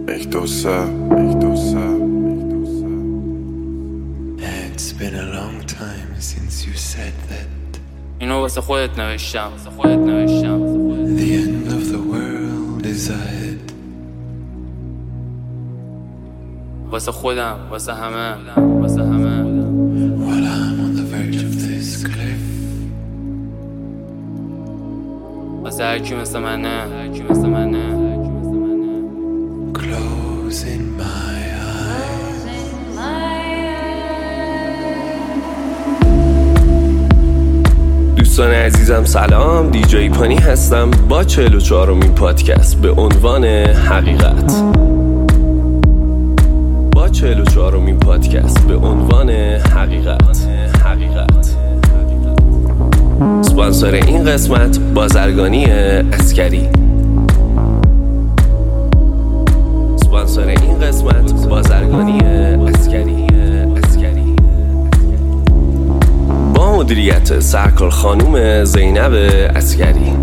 It's been a long time since you said that. اینو واسه خودت نوشتم. The end of the world is ahead. واسه خودم، واسه همه. While I'm on the verge of this cliff. واسه هرکی مثل منه. Closing my eyes. دوستان عزیزم سلام، دیجی پانی هستم با 44مین پادکست به عنوان حقیقت. با 44مین پادکست به عنوان حقیقت. اسپانسر این قسمت بازرگانی عسکری. با مدیریت سرکار خانوم زینب عسکری.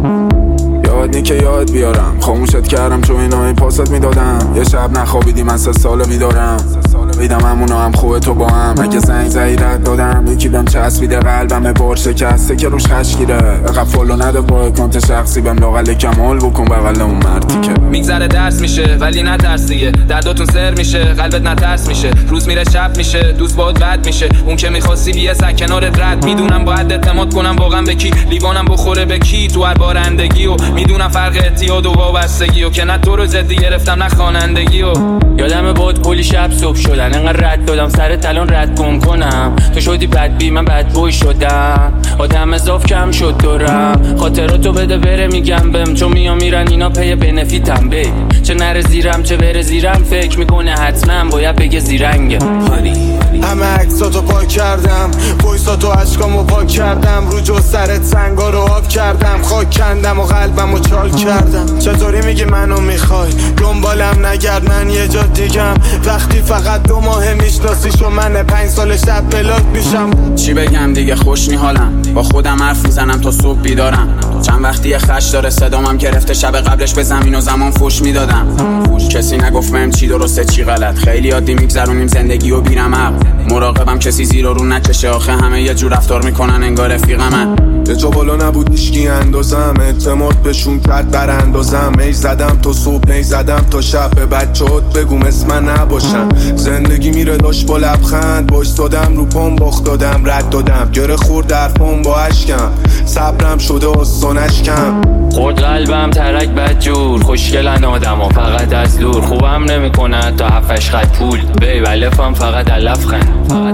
یادنی که یاد بیارم، خاموشت کردم چون اینا پاست میدادم. یه شب نخوابیدی من 3 ساله بیدارم. ویدم همونو هم خوبه تو با هم. اگه زنگ زدی رد دادم، یکی بهم چسبیده قلبم بار شکسته که روش خشگیره. اقب فالو نده با اکانت شخصی بهم لاقل کمال بکن بغل اون مردی که میگذره درس میشه ولی نترس دیگه. درداتون سر میشه قلبت نترس میشه. روز میره شب میشه دوست باهات بد میشه. اون که میخواستی بیه سر کنارت رد. میدونم باید اعتماد کنم واقعا به کی. لیوانم بخوره به کی تو هر بارندگی. و میدونم فرق اعتیاد و وابستگی. و که نه تو رو جدی گرفتم نه خوانندگی. و یادم بود کلی شب صبح شدن انقدر رد دادم سر تلان رد کنم. تو شدی بدبی من بدبوی شدم. آدم اضاف کم شد دورم. خاطراتو بده بره میگم بهم. چون میرن اینا پی بنفیتم بی. چه نره زیرم چه بره زیرم. فکر میکنه حتما باید بگه زیرنگه. همه عکساتو پاک کردم، وایساتو عشقامو پاک کردم. رو جو سرت سنگا رو آب کردم. خاک کندم و قلبمو چال کردم. چطوری میگی منو میخوای دنبالم نگرد من یه جا دیگم. وقتی فقط 2 ماه میشناسیش و من 5 سال شب بلاک میشم. چی بگم دیگه خوش میحالم. با خودم حرف میزنم تا صبح بیدارم. چند وقتی خش داره صدامم گرفته. شب قبلش به زمین و زمان فوش میدادم. کسی نگفت بهم چی درسته چی غلط. خیلی عادی میگذرونیم زندگی و بیرم. مراقبم کسی زیر و رو نکشه. آخه همه یه جور رفتار میکنن انگار رفیقمن. به تو بالا نبود هیچکی اندازم. اعتماد بهشون کرد براندازم. می زدم تا صبح می زدم تا شب. به بچه‌هات بگو اسم من نباشن. زندگی میره داشت با لبخند. بایستادم رو پام باخت دادم رد دادم. گره خورد در پام با اشکم. صبرم شده آستانش کم. خورد قلبم ترک بدجور. خوشگلن آدم ها فقط از دور. خوبم نمیکنن تا 7-8 خط پول. بیولفم فقط علفخن.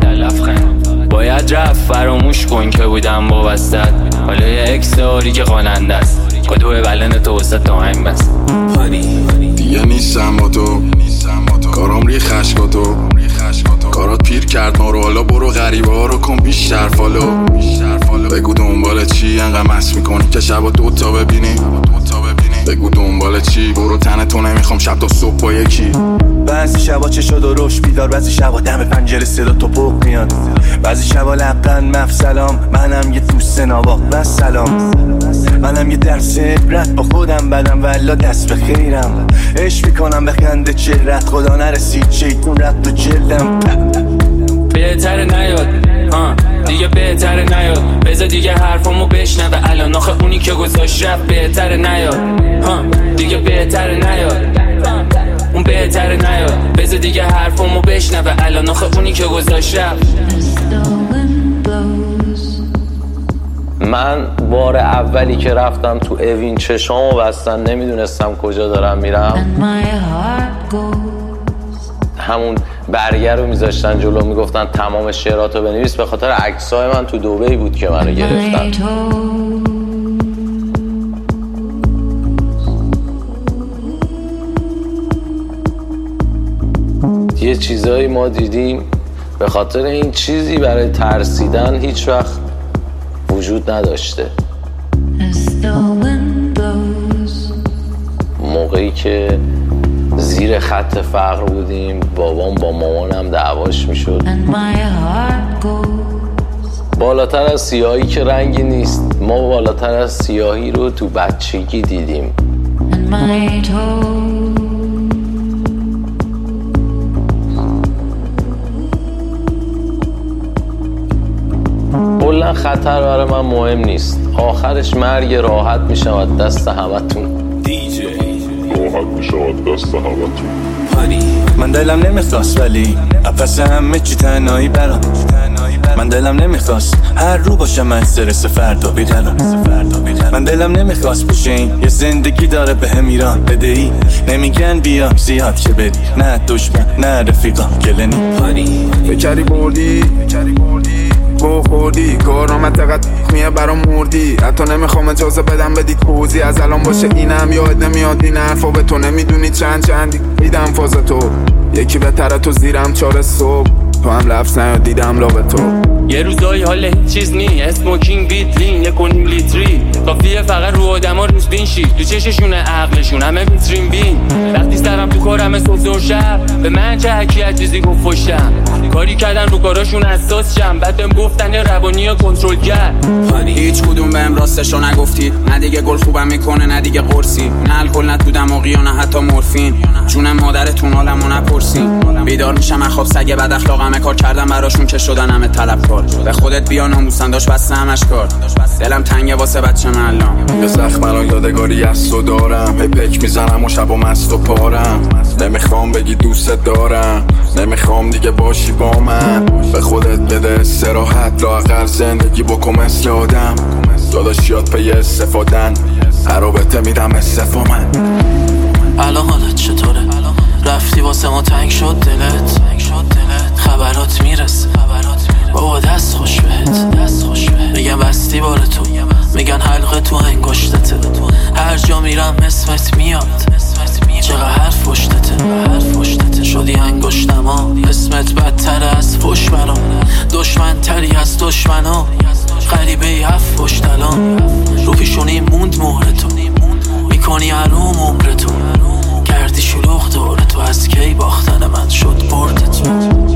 باید رفت فراموش کن که بودم وابستت. حالا یه اکس داری که خواننده است. کدوه بلن تو وسط تا هنگ بست. دیگه نیستم با تو. کارام ری خشکاتو. کارات پیر کرد ما رو. حالا برو غریبه ها رو کن بیشتر فالو. بگو دنبال چی انقدر مست میکنی که شبا 2 تا ببینی. بگو دنبال چی برو تنه تو نمیخوام شب تا صبح با یکی. بعضی شبا چه شد و روش بیدار. بعضی شبا دم پنجره صدا تو پوک میاد. بعضی شبا لبخند مفصلام. منم یه دوست نوا و سلام. منم یه درس عبرت با خودم بدم والا دست به خیرم. عشق میکنم به خنده چهرت. خدا نرسید شیطون رفت و جلدم. بهتره نیاد دیگه بهتره نیاد. بذار دیگه حرفامو بشنوه الان. آخه اونی که گذاشت رفت بهتره نیاد. دیگه بهتره نیاد. اون بهتره نیاد. بذار دیگه حرفامو بشنوه الان. آخه اونی که گذاشت رفت. من بار اولی که رفتم تو اوین چشامو بستن نمیدونستم کجا دارم میرم. همون برگر رو میذاشتن جلو میگفتن تمام شعراتو بنویس. به خاطر عکسای من تو دبی بود که منو گرفتن. یه چیزایی ما دیدیم به خاطر این چیزی برای ترسیدن هیچ وقت وجود نداشته. موقعی که زیر خط فقر بودیم بابام با مامانم دعواش میشد. بالاتر از سیاهی که رنگی نیست. ما بالاتر از سیاهی رو تو بچگی دیدیم. خطر برای من مهم نیست. آخرش مرگ راحت میشم از دست همتون. من دلم نمیخواست ولی پس همه چی تنهایی برام. من دلم نمیخواست هر رو باشم من استرس فردا بیقرار. من دلم نمیخواست بشین یه زندگی داره به هم ایران بدهی. نمیگن بیا زیاد که بدی، نه دشمن نه رفیقا گلنی. فکری بردی گو خوردی کارامت قد میه برام مردی. حتی نمیخوام اجازه بدم بدی توضیح از الان باشه اینم یاد نمیاد این حرفا به تو. نمیدونی چندی دیدم فاز تو یکی بهتره تو زیرم 4 صبح. تو هم لفظ نیاد دیدم لا به تو. یه روزایی حال هیچ چیز نی اسموکینگ بیت لین 1.5 لیتری کافیه فقط رو آدما روز بین شی تو چششونه عقلشون همه میترین بین. وقتی سرم تو کارم صبح شب به من چه حکیت چیزی گفت خوشم. کاری کردن رو کاراشون اساس شم بعد بهم گفتن روانی کنترل کرد. هیچ کدوم بهم راستشو نگفتید. نه دیگه گل خوبم میکنه نه دیگه قرصی. نه الکل نه تو دماغی و نه حتی مورفین. جونم مادرتون حالمو نپرسین. بیدار میشم از خواب سگ بد اخلاقم کار کردم براشون که شدن همه طلبکار. به خودت بیا ناموسن داشت بس همش کار. دلم تنگه واسه بچه الان. به زخم الان یادگاری از تو دارم. هی پک میزنم و شب و مست و پارم. نمیخوام بگی دوست دارم، نمیخوام دیگه باشی با من. به خودت بده استراحت، لااقل زندگی بکن مثل آدم. داداشیات پی استفادن، هر رابطه میدم استفا من. الان حالت چطوره؟ رفتی واسه ما تنگ شد دلت؟ خبرات میرسه بابا دست خوش بهت. میگن بستی بار تو، میگن حلقه تو انگشتته. هر جا میرم اسمت میاد، چقدر حرف پشتته. شدی انگشتما اسمت بدتر از فش برام. دشمن تری از دشمنا، غریبه ای هفت پشت الان. رو پیشونی موند مهر تو، میکنی حروم عمر تو. کردی شلوغ دور تو، از کی باختن من شد برد تو.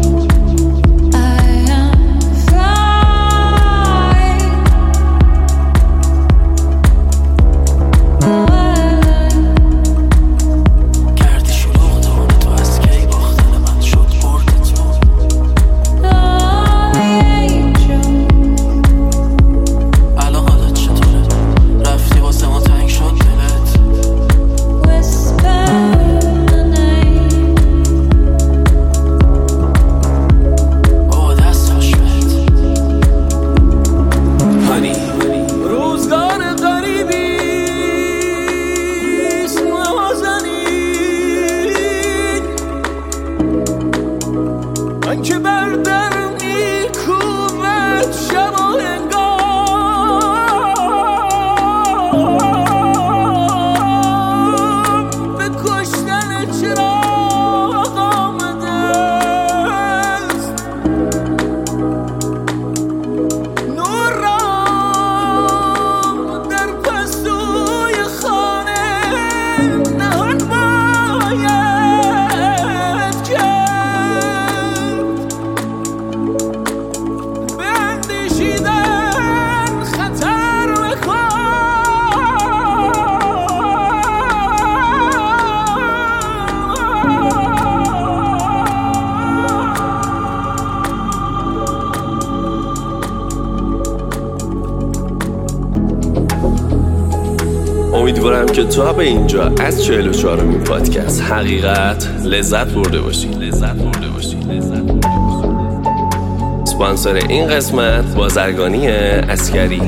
امیدوارم که تا به اینجا از 44مین پادکست حقیقت لذت برده باشید. اسپانسر این قسمت بازرگانی عسکری.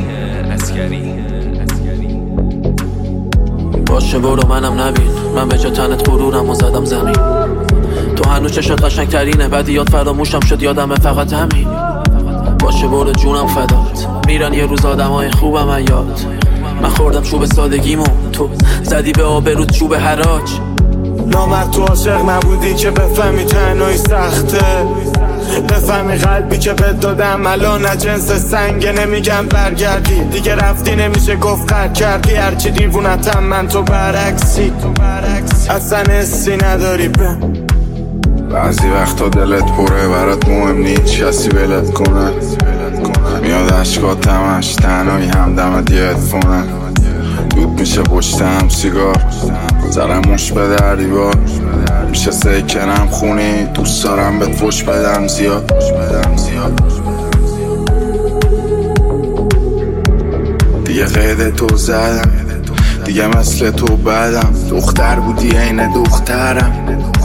باشه برو منم نبین، من به جا تنت غرورم و زدم زمین. تو هنوز چشات قشنگ ترینه، بعد یاد فراموشم شد یادمه فقط همین. باشه برو جونم فدات، میرن یه روز آدمای خوبم یاد. من خوردم چوب سادگیمو، تو زدی به آبرود چوب حراج. نامرد تو عاشق نبودی که بفهمی تنهایی سخته. بفهمی قلبی که بهت دادم الان نه جنس سنگه. نمیگم برگردی دیگه، رفتی نمیشه گفت قرد کردی. هرچی دیوونتم من تو برعکسی، اصلا حسی نداری به. بعضی وقتا دلت پره برات مهم نیست کسی ولت کنه. میاد عشقات همش تنهایی همدمت یه ادفونه. دود میشه پشتم سیگار، زرموش به در دیوار. میشه سیکنم خونی، دوست دارم بهت فش بدم زیاد. دیگه قید تو زدم، دیگه مثل تو بدم. دختر بودی عین دخترم،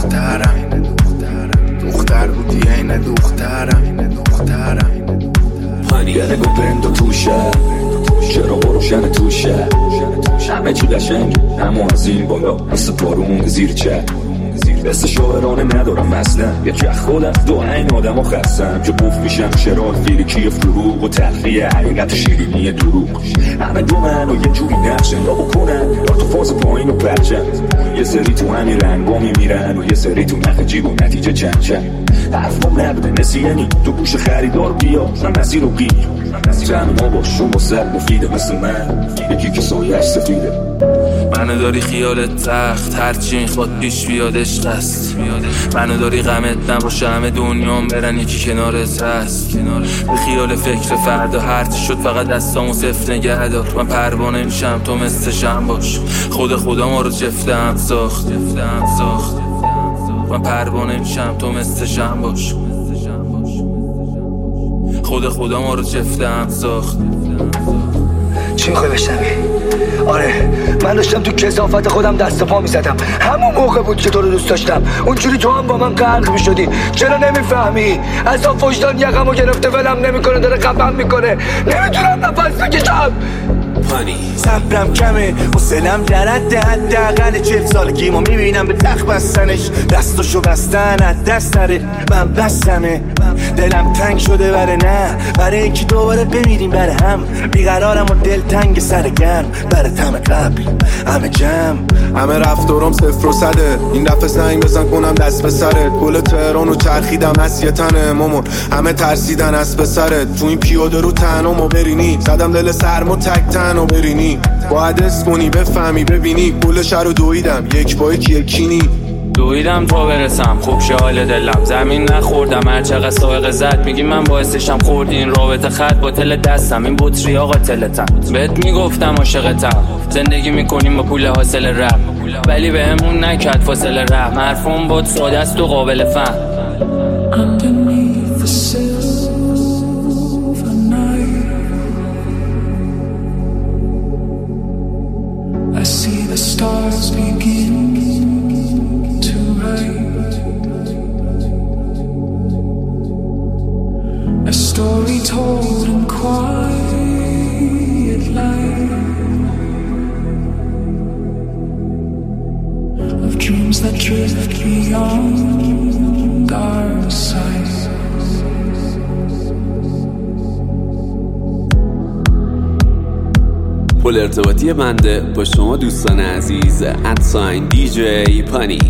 دختر بودی عین دخترم. گره گو پرندو توشه، چرا بروشن توشه، همه چی قشنگ اما از این بالا مثل بارون زیر چه. بست شاعرانه ندارم اصلا، یکی از خودم دو این آدم ها خستم که بوف میشم شرار فیلکی فروغ و تلخی حقیقت شیرینی دروغ. همه دو من و یه جوری نفس را بکنن یا تو فاز پایین و پرچم. یه سری تو همین رنگا میمیرن و یه سری تو نخ جیب و نتیجه چند چند. حرفم نبوده نسیانی تو گوش خریدار بیا من مسیر رو گیر. تنها با شما سر مفیده مثل من، یکی که سایش سفیده. منو داری خیالت تخت، هرچی میخواد پیش بیاد عشق است. منو داری غمت نباشه همه دنیام برن یکی کنارت هست. به خیال فکر فردا هرچی شد فقط دستامو صفر نگه دار. من پروانه میشم تو مثل شم باش، خدا ما رو جفتم ساخت. من پروانه میشم تو مثل شم باش، خدا ما رو جفتم ساخت. چی میخوای بشنوی؟ آره من داشتم تو کثافت خودم دست پا میزدم. همون موقع بود که تو رو دوست داشتم، اونجوری تو هم با من غرق میشدی. چرا نمیفهمی؟ عذاب وجدان یقمو گرفته ولم نمیکنه، داره قبم میکنه، نمیتونم نفس بکشم. صبرم کمه حوصله‌ام در حداقل 40 سالگیمو میبینم به تخت بستنش، دستاشو بستن از دست نره. من بستمه دلم تنگ شده برای اینکه دوباره بمیریم برای هم. بیقرارم و دل تنگ سر گرم برای تم قبل همه جمع. همه رفتارم 0 و 100، این دفعه زنگ بزن کنم دست به سرت. گل تهرانو چرخیدم از یه تنه مامان، همه ترسیدن از به سرت. تو این پیاده رو تنمو برینی، زدم دل سرمو تک تنو برینی. باید حس کنی بفهمی ببینی، گل شهر رو دویدم یک با یکی دویدم تا برسم خوب شه حال دلم. زمین نخوردم هر چقدر سایقه زد، میگی من باعثشم خوردی این رابطه خط با تل دستم. این بطری آقا تلتم، بهت میگفتم عاشقتم. زندگی میکنیم با پول حاصل رپ، ولی به همون نکرد فاصله رحم. حرفم بود ساده است و قابل فهم. I see the stars begin to write a story told in quiet light of dreams that drift beyond our sight. پل ارتباطی بنده با شما دوستان عزیز @DJ پانی.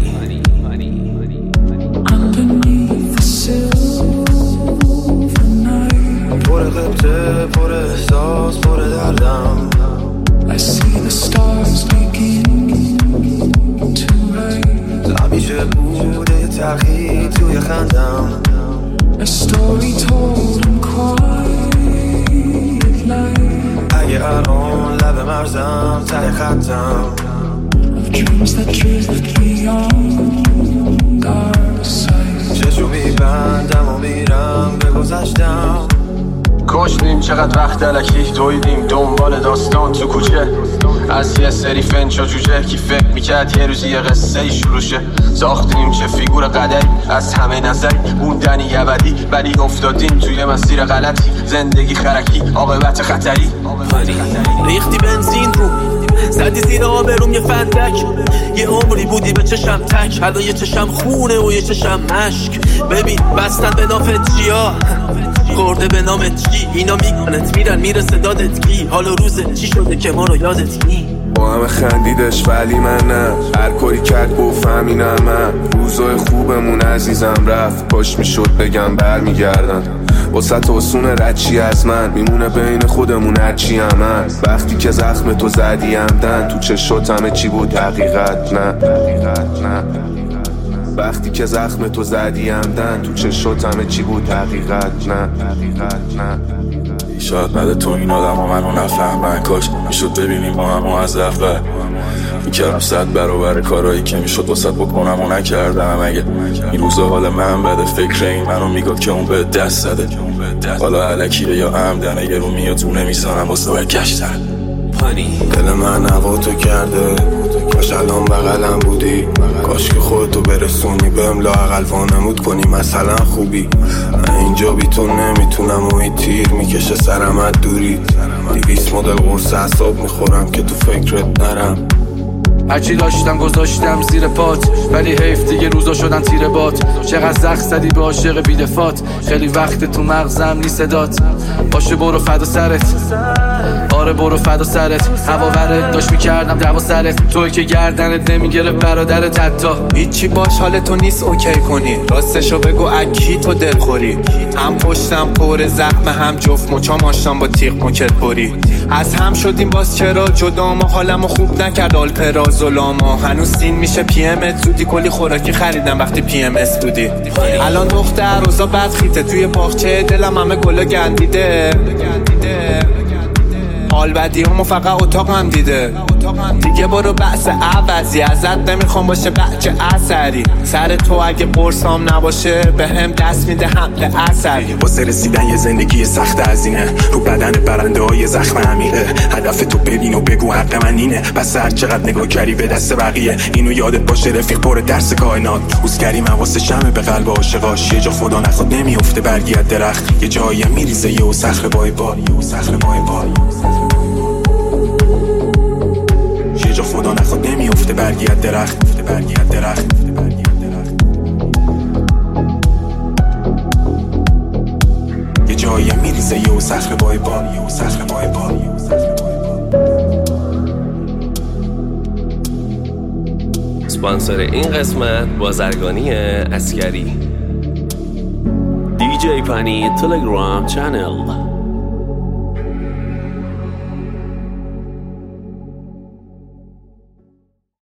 پر قبطه پر احساس پر دردم. I see the stars begin to rise. همیشه بوده تغییر توی خندم. A story told in quiet light. اگه الان لب مرزم ته خطم of dreams that drift beyond our sight. چشو میبندم و میرم به گذشتم. کشتیم چقدر وقت علکی دویدیم دنبال داستان تو کوچه، از یه سری فنچ و جوجه کی فکر میکرد یه روزی یه قصه ای شروع شه. ساختیم چه فیگور قدری از همه نظری، موندنی ابدی ولی افتادیم توی مسیر غلطی. زندگی خرکی عاقبت خطری. ریختی بنزین رو زدی زیر آبروم یه فندک، یه عمری بودی به چشم تک، حالا یه چشم خونه و یه چشم مشک. ببین بستن به نافت چیا خورده به نامت چی، اینا میکنت میرن میرسه دادت کی. حالا روزه چی شده که ما رو یادت کی. با همه خندیدش ولی من نه، هر کاری کرد گفتم اینم من. روزای خوبمون عزیزم رفت، پاش میشد بگم برمیگردن. وسط آسون رچی از من میمونه بین خودمون هرچی هم هست. وقتی که زخم تو زدی همدن تو چشات همه چی بود حقیقت نه. وقتی که زخم تو زدی همدن تو چشات همه چی بود حقیقت نه. شاید بعد تو این آدم ها منو نفهمن، کاش میشد ببینیم ما همو از اول. میکردم 100 برابر کارایی که میشد واسط بکنم و نکردم. اگه این روزا حال من بده فکر این منو میگفت که اون به دست زده، حالا علکیه یا عمدنه یه رو میاد تو نمیزنم واسه برگشتن. دل من هوا تو کرده، کاش الان بغلم بودی، کاش که خودتو برسونی بهم، لااقل وانمود کنی مثلا خوبی. من اینجا بی تو نمیتونم و این تیر میکشه سرم از دوری. 200 مدل قرص اعصاب میخورم که تو فکرت نرم. هرچی داشتم گذاشتم زیر پات، ولی حیف دیگه روزا شدن تیر باد. چقدر زخم زدی به عاشق بیدفات، خیلی وقت تو مغزم نی صدات. باشه برو فدا سرت، آره برو فدا سرت. هوا ورد داشت میکردم دوا سرت، توی که گردنت نمیگره برادرت حتی. هیچی باش حالتو نیست اوکی کنی، راستشو بگو اکی تو دلخوری. هم پشتم پر زخم، هم جفت مچام آشتم با تیغ مکت بری. از هم شدیم باز چرا جدا، ما حالمو خوب نکرد آلپرا ظلاما. هنوز سین میشه پی ام زودی، کلی خوراکی خریدم وقتی پی ام اس بودی. الان دختر روزا بد خیته، توی باغچه دلم همه گلا گندیده. حال بدی همو فقط اتاقم دیده. دیگه برو بحث عوضی، ازت نمیخوام باشه بچه اثری. سر تو اگه قرصام نباشه به هم دست میده حمل اثری. واسه رسیدن یه زندگی سخت از اینه، رو بدن برنده های زخم عمیقه. هدف تو ببین و بگو حق من اینه، بس هر چقدر نگاه کردی به دست بقیه. اینو یادت باشه رفیق پر درس کائنات. اوزگری مواسه شمه به قلب عاشقاش، یه جا خدا نخواد نمیافته برگی از درخت. یه جایی میریزه یه صخره بای بای، یه جا خدا نخواد نمیافته برگی از درخت. یه جایی میریزه یه صخره بای بای. اسپانسر این قسمت بازرگانی عسکری، DJ پانی تلگرام چنل.